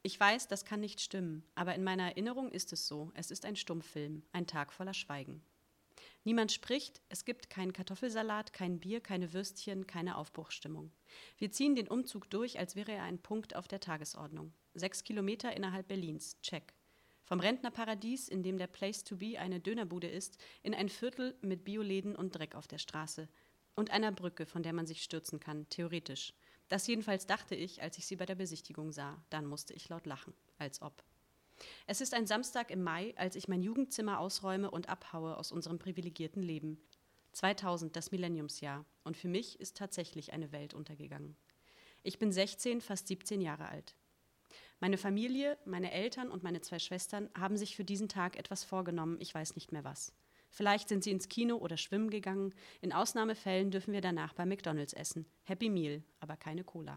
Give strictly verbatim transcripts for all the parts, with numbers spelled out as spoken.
Ich weiß, das kann nicht stimmen, aber in meiner Erinnerung ist es so. Es ist ein Stummfilm, ein Tag voller Schweigen. Niemand spricht, es gibt keinen Kartoffelsalat, kein Bier, keine Würstchen, keine Aufbruchsstimmung. Wir ziehen den Umzug durch, als wäre er ein Punkt auf der Tagesordnung. Sechs Kilometer innerhalb Berlins, check. Vom Rentnerparadies, in dem der Place to be eine Dönerbude ist, in ein Viertel mit Bioläden und Dreck auf der Straße. Und einer Brücke, von der man sich stürzen kann, theoretisch. Das jedenfalls dachte ich, als ich sie bei der Besichtigung sah. Dann musste ich laut lachen, als ob. Es ist ein Samstag im Mai, als ich mein Jugendzimmer ausräume und abhaue aus unserem privilegierten Leben. zweitausend, das Millenniumsjahr. Und für mich ist tatsächlich eine Welt untergegangen. Ich bin sechzehn, fast siebzehn Jahre alt. Meine Familie, meine Eltern und meine zwei Schwestern haben sich für diesen Tag etwas vorgenommen, ich weiß nicht mehr was. Vielleicht sind sie ins Kino oder schwimmen gegangen. In Ausnahmefällen dürfen wir danach bei McDonald's essen. Happy Meal, aber keine Cola.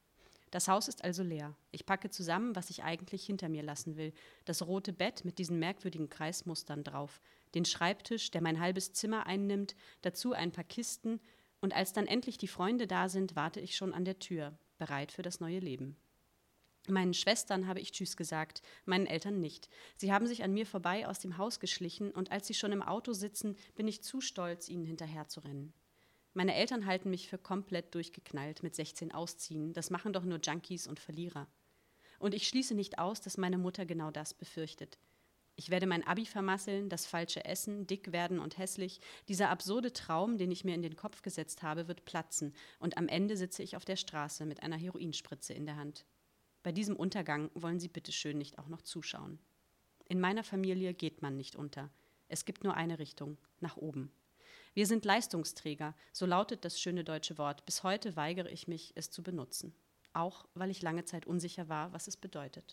Das Haus ist also leer. Ich packe zusammen, was ich eigentlich hinter mir lassen will. Das rote Bett mit diesen merkwürdigen Kreismustern drauf. Den Schreibtisch, der mein halbes Zimmer einnimmt. Dazu ein paar Kisten. Und als dann endlich die Freunde da sind, warte ich schon an der Tür, bereit für das neue Leben. Meinen Schwestern habe ich Tschüss gesagt, meinen Eltern nicht. Sie haben sich an mir vorbei aus dem Haus geschlichen und als sie schon im Auto sitzen, bin ich zu stolz, ihnen hinterherzurennen. Meine Eltern halten mich für komplett durchgeknallt, mit sechzehn ausziehen. Das machen doch nur Junkies und Verlierer. Und ich schließe nicht aus, dass meine Mutter genau das befürchtet. Ich werde mein Abi vermasseln, das falsche Essen, dick werden und hässlich. Dieser absurde Traum, den ich mir in den Kopf gesetzt habe, wird platzen. Und am Ende sitze ich auf der Straße mit einer Heroinspritze in der Hand. Bei diesem Untergang wollen Sie bitteschön nicht auch noch zuschauen. In meiner Familie geht man nicht unter. Es gibt nur eine Richtung, nach oben. Wir sind Leistungsträger, so lautet das schöne deutsche Wort. Bis heute weigere ich mich, es zu benutzen. Auch, weil ich lange Zeit unsicher war, was es bedeutet.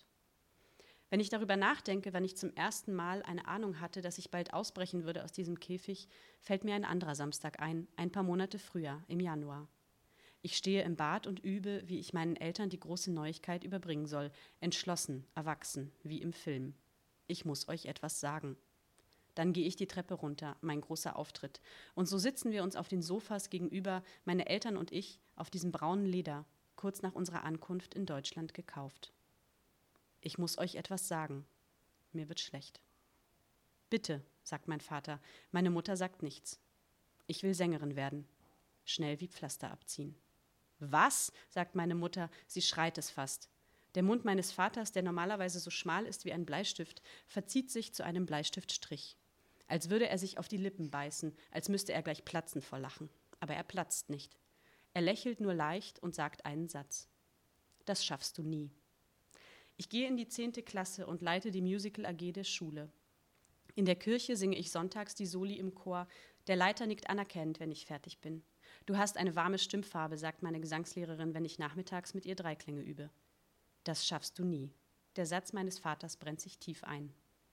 Wenn ich darüber nachdenke, wann ich zum ersten Mal eine Ahnung hatte, dass ich bald ausbrechen würde aus diesem Käfig, fällt mir ein anderer Samstag ein, ein paar Monate früher, im Januar. Ich stehe im Bad und übe, wie ich meinen Eltern die große Neuigkeit überbringen soll. Entschlossen, erwachsen, wie im Film. Ich muss euch etwas sagen. Dann gehe ich die Treppe runter, mein großer Auftritt. Und so sitzen wir uns auf den Sofas gegenüber, meine Eltern und ich, auf diesem braunen Leder, kurz nach unserer Ankunft in Deutschland gekauft. Ich muss euch etwas sagen. Mir wird schlecht. Bitte, sagt mein Vater. Meine Mutter sagt nichts. Ich will Sängerin werden. Schnell wie Pflaster abziehen. Was? Sagt meine Mutter, sie schreit es fast. Der Mund meines Vaters, der normalerweise so schmal ist wie ein Bleistift, verzieht sich zu einem Bleistiftstrich. Als würde er sich auf die Lippen beißen, als müsste er gleich platzen vor Lachen. Aber er platzt nicht. Er lächelt nur leicht und sagt einen Satz. Das schaffst du nie. Ich gehe in die zehnte Klasse und leite die Musical A G der Schule. In der Kirche singe ich sonntags die Soli im Chor. Der Leiter nickt anerkennend, wenn ich fertig bin. Du hast eine warme Stimmfarbe, sagt meine Gesangslehrerin, wenn ich nachmittags mit ihr Dreiklänge übe. Das schaffst du nie. Der Satz meines Vaters brennt sich tief ein.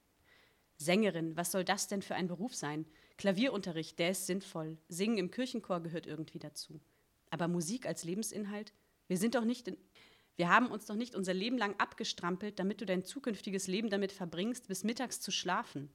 Sängerin, was soll das denn für ein Beruf sein? Klavierunterricht, der ist sinnvoll. Singen im Kirchenchor gehört irgendwie dazu. Aber Musik als Lebensinhalt? Wir sind doch nicht in... Wir haben uns doch nicht unser Leben lang abgestrampelt, damit du dein zukünftiges Leben damit verbringst, bis mittags zu schlafen.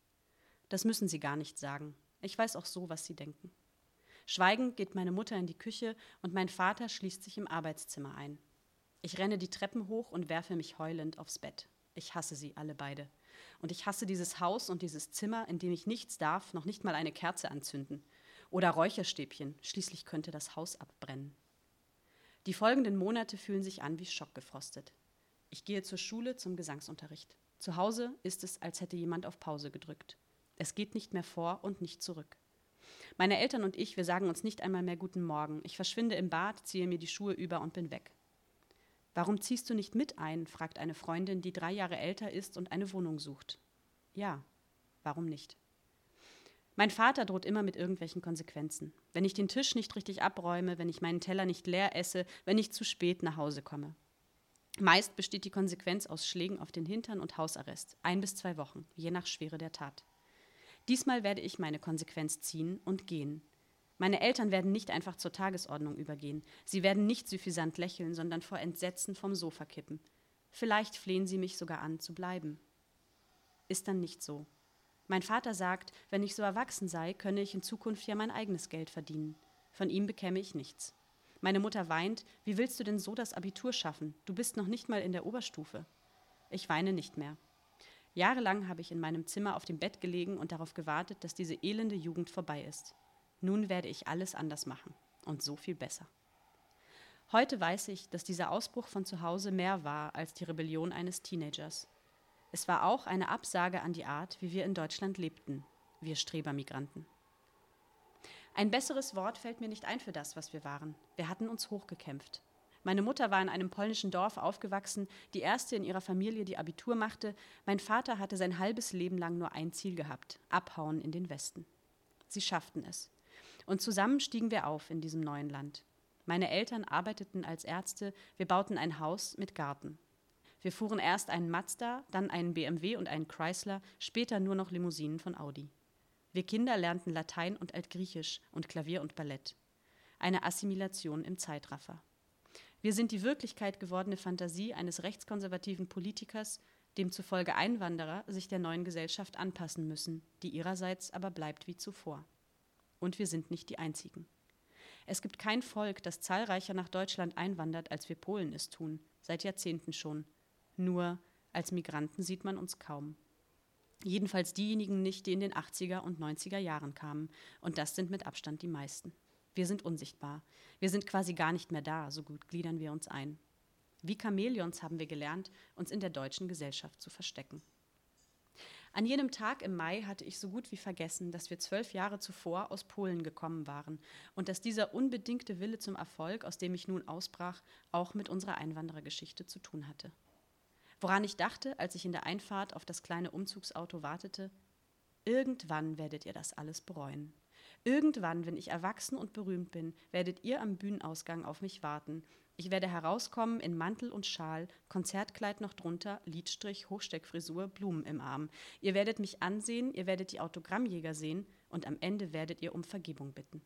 Das müssen sie gar nicht sagen. Ich weiß auch so, was sie denken. Schweigend geht meine Mutter in die Küche und mein Vater schließt sich im Arbeitszimmer ein. Ich renne die Treppen hoch und werfe mich heulend aufs Bett. Ich hasse sie alle beide. Und ich hasse dieses Haus und dieses Zimmer, in dem ich nichts darf, noch nicht mal eine Kerze anzünden. Oder Räucherstäbchen, schließlich könnte das Haus abbrennen. Die folgenden Monate fühlen sich an wie schockgefrostet. Ich gehe zur Schule zum Gesangsunterricht. Zu Hause ist es, als hätte jemand auf Pause gedrückt. Es geht nicht mehr vor und nicht zurück. Meine Eltern und ich, wir sagen uns nicht einmal mehr Guten Morgen. Ich verschwinde im Bad, ziehe mir die Schuhe über und bin weg. Warum ziehst du nicht mit ein, fragt eine Freundin, die drei Jahre älter ist und eine Wohnung sucht. Ja, warum nicht? Mein Vater droht immer mit irgendwelchen Konsequenzen. Wenn ich den Tisch nicht richtig abräume, wenn ich meinen Teller nicht leer esse, wenn ich zu spät nach Hause komme. Meist besteht die Konsequenz aus Schlägen auf den Hintern und Hausarrest. Ein bis zwei Wochen, je nach Schwere der Tat. Diesmal werde ich meine Konsequenz ziehen und gehen. Meine Eltern werden nicht einfach zur Tagesordnung übergehen. Sie werden nicht süffisant lächeln, sondern vor Entsetzen vom Sofa kippen. Vielleicht flehen sie mich sogar an, zu bleiben. Ist dann nicht so. Mein Vater sagt, wenn ich so erwachsen sei, könne ich in Zukunft ja mein eigenes Geld verdienen. Von ihm bekäme ich nichts. Meine Mutter weint, wie willst du denn so das Abitur schaffen? Du bist noch nicht mal in der Oberstufe. Ich weine nicht mehr. Jahrelang habe ich in meinem Zimmer auf dem Bett gelegen und darauf gewartet, dass diese elende Jugend vorbei ist. Nun werde ich alles anders machen und so viel besser. Heute weiß ich, dass dieser Ausbruch von zu Hause mehr war als die Rebellion eines Teenagers. Es war auch eine Absage an die Art, wie wir in Deutschland lebten, wir Strebermigranten. Ein besseres Wort fällt mir nicht ein für das, was wir waren. Wir hatten uns hochgekämpft. Meine Mutter war in einem polnischen Dorf aufgewachsen, die erste in ihrer Familie, die Abitur machte. Mein Vater hatte sein halbes Leben lang nur ein Ziel gehabt: Abhauen in den Westen. Sie schafften es. Und zusammen stiegen wir auf in diesem neuen Land. Meine Eltern arbeiteten als Ärzte, wir bauten ein Haus mit Garten. Wir fuhren erst einen Mazda, dann einen B M W und einen Chrysler, später nur noch Limousinen von Audi. Wir Kinder lernten Latein und Altgriechisch und Klavier und Ballett. Eine Assimilation im Zeitraffer. Wir sind die Wirklichkeit gewordene Fantasie eines rechtskonservativen Politikers, demzufolge Einwanderer sich der neuen Gesellschaft anpassen müssen, die ihrerseits aber bleibt wie zuvor. Und wir sind nicht die Einzigen. Es gibt kein Volk, das zahlreicher nach Deutschland einwandert, als wir Polen es tun, seit Jahrzehnten schon. Nur als Migranten sieht man uns kaum. Jedenfalls diejenigen nicht, die in den achtziger und neunziger Jahren kamen. Und das sind mit Abstand die meisten. Wir sind unsichtbar. Wir sind quasi gar nicht mehr da, so gut gliedern wir uns ein. Wie Chamäleons haben wir gelernt, uns in der deutschen Gesellschaft zu verstecken. An jenem Tag im Mai hatte ich so gut wie vergessen, dass wir zwölf Jahre zuvor aus Polen gekommen waren und dass dieser unbedingte Wille zum Erfolg, aus dem ich nun ausbrach, auch mit unserer Einwanderergeschichte zu tun hatte. Woran ich dachte, als ich in der Einfahrt auf das kleine Umzugsauto wartete: Irgendwann werdet ihr das alles bereuen. Irgendwann, wenn ich erwachsen und berühmt bin, werdet ihr am Bühnenausgang auf mich warten. Ich werde herauskommen in Mantel und Schal, Konzertkleid noch drunter, Lidstrich, Hochsteckfrisur, Blumen im Arm. Ihr werdet mich ansehen, ihr werdet die Autogrammjäger sehen und am Ende werdet ihr um Vergebung bitten.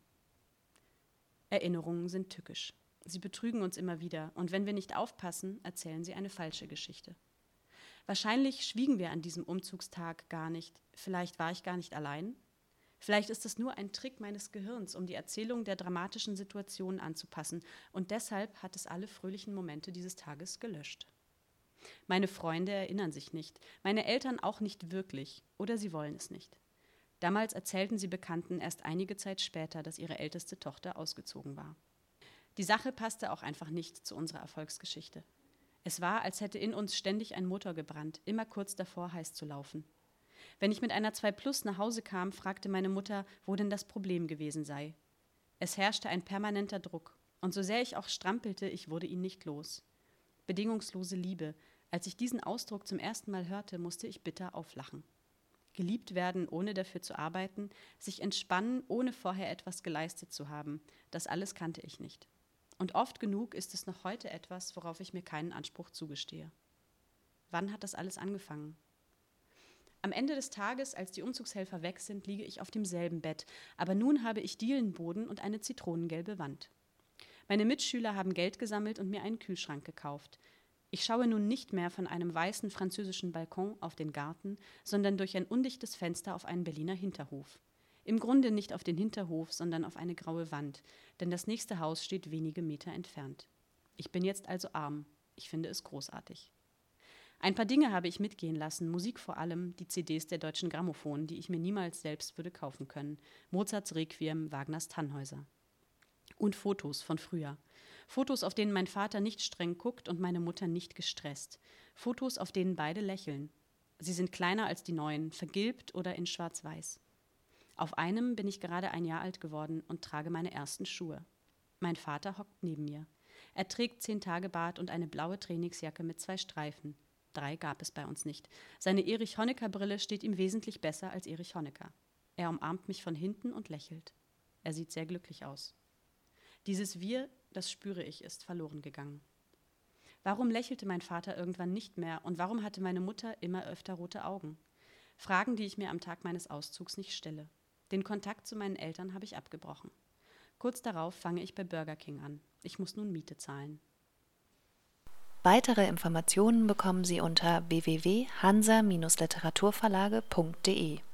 Erinnerungen sind tückisch. Sie betrügen uns immer wieder und wenn wir nicht aufpassen, erzählen sie eine falsche Geschichte. Wahrscheinlich schwiegen wir an diesem Umzugstag gar nicht. Vielleicht war ich gar nicht allein. Vielleicht ist es nur ein Trick meines Gehirns, um die Erzählung der dramatischen Situationen anzupassen. Und deshalb hat es alle fröhlichen Momente dieses Tages gelöscht. Meine Freunde erinnern sich nicht, meine Eltern auch nicht wirklich, oder sie wollen es nicht. Damals erzählten sie Bekannten erst einige Zeit später, dass ihre älteste Tochter ausgezogen war. Die Sache passte auch einfach nicht zu unserer Erfolgsgeschichte. Es war, als hätte in uns ständig ein Motor gebrannt, immer kurz davor, heiß zu laufen. Wenn ich mit einer zwei plus nach Hause kam, fragte meine Mutter, wo denn das Problem gewesen sei. Es herrschte ein permanenter Druck, und so sehr ich auch strampelte, ich wurde ihn nicht los. Bedingungslose Liebe. Als ich diesen Ausdruck zum ersten Mal hörte, musste ich bitter auflachen. Geliebt werden, ohne dafür zu arbeiten, sich entspannen, ohne vorher etwas geleistet zu haben, das alles kannte ich nicht. Und oft genug ist es noch heute etwas, worauf ich mir keinen Anspruch zugestehe. Wann hat das alles angefangen? Am Ende des Tages, als die Umzugshelfer weg sind, liege ich auf demselben Bett, aber nun habe ich Dielenboden und eine zitronengelbe Wand. Meine Mitschüler haben Geld gesammelt und mir einen Kühlschrank gekauft. Ich schaue nun nicht mehr von einem weißen französischen Balkon auf den Garten, sondern durch ein undichtes Fenster auf einen Berliner Hinterhof. Im Grunde nicht auf den Hinterhof, sondern auf eine graue Wand, denn das nächste Haus steht wenige Meter entfernt. Ich bin jetzt also arm. Ich finde es großartig. Ein paar Dinge habe ich mitgehen lassen, Musik vor allem, die C Ds der Deutschen Grammophon, die ich mir niemals selbst würde kaufen können. Mozarts Requiem, Wagners Tannhäuser. Und Fotos von früher. Fotos, auf denen mein Vater nicht streng guckt und meine Mutter nicht gestresst. Fotos, auf denen beide lächeln. Sie sind kleiner als die neuen, vergilbt oder in schwarz-weiß. Auf einem bin ich gerade ein Jahr alt geworden und trage meine ersten Schuhe. Mein Vater hockt neben mir. Er trägt Zehn-Tage-Bart und eine blaue Trainingsjacke mit zwei Streifen. Drei gab es bei uns nicht. Seine Erich-Honecker-Brille steht ihm wesentlich besser als Erich Honecker. Er umarmt mich von hinten und lächelt. Er sieht sehr glücklich aus. Dieses Wir, das spüre ich, ist verloren gegangen. Warum lächelte mein Vater irgendwann nicht mehr und warum hatte meine Mutter immer öfter rote Augen? Fragen, die ich mir am Tag meines Auszugs nicht stelle. Den Kontakt zu meinen Eltern habe ich abgebrochen. Kurz darauf fange ich bei Burger King an. Ich muss nun Miete zahlen. Weitere Informationen bekommen Sie unter w w w punkt hansa Bindestrich literaturverlage punkt de.